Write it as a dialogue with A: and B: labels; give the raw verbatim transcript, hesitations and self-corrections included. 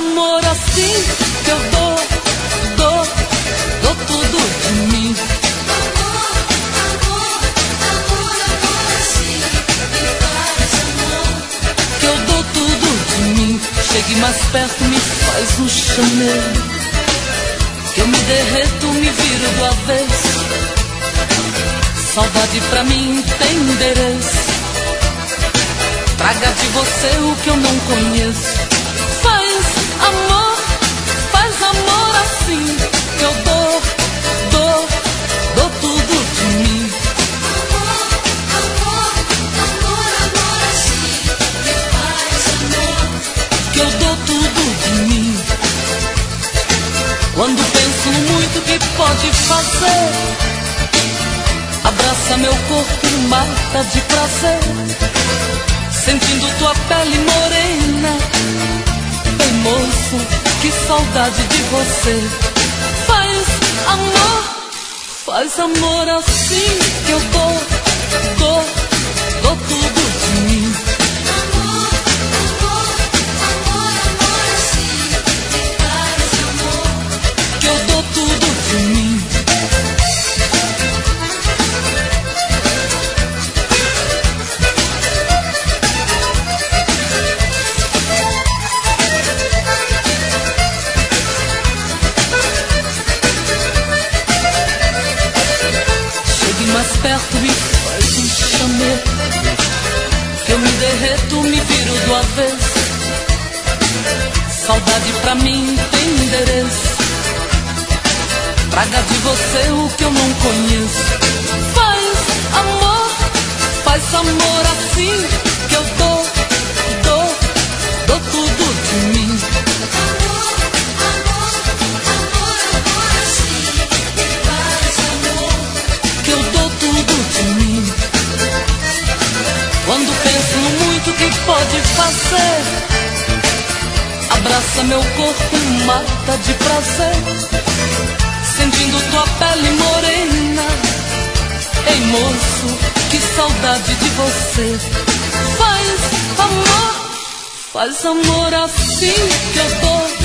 A: amor assim que eu dou, dou, dou tudo de mim.
B: Amor, amor, amor, amor assim me faz amor.
A: Que eu dou tudo de mim. Chegue mais perto, me faz um chamego. Que eu me derreto, me viro do avesso. Saudade pra mim tem endereço. Traga de você o que eu não conheço. Faz amor, faz amor assim. Que eu dou, dou, dou tudo de mim.
B: Amor, amor, amor, amor assim me faz amor.
A: Que eu dou tudo de mim. Quando penso no muito que pode fazer, abraça meu corpo e mata de prazer. Sentindo tua pele morena. Ei moço, que saudade de você. Faz amor, faz amor assim. Que eu dou, dou, dou tudo de mim.
B: Amor, amor, amor, amor assim me faz amor.
A: Que eu dou tudo de mim. Mais perto me faz um chamego. Que eu me derreto, me viro do avesso. Saudade pra mim tem endereço. Traga de você o que eu não conheço. Faz amor, faz amor assim. Que eu dou, dou, dou tudo de mim.
B: Amor, amor, amor, amor assim me faz amor.
A: Que eu dou tudo de mim. Quando penso no muito que pode fazer, abraça meu corpo e mata de prazer. Sentindo tua pele morena. Ei moço, que saudade de você. Faz amor, faz amor assim. Que eu dou,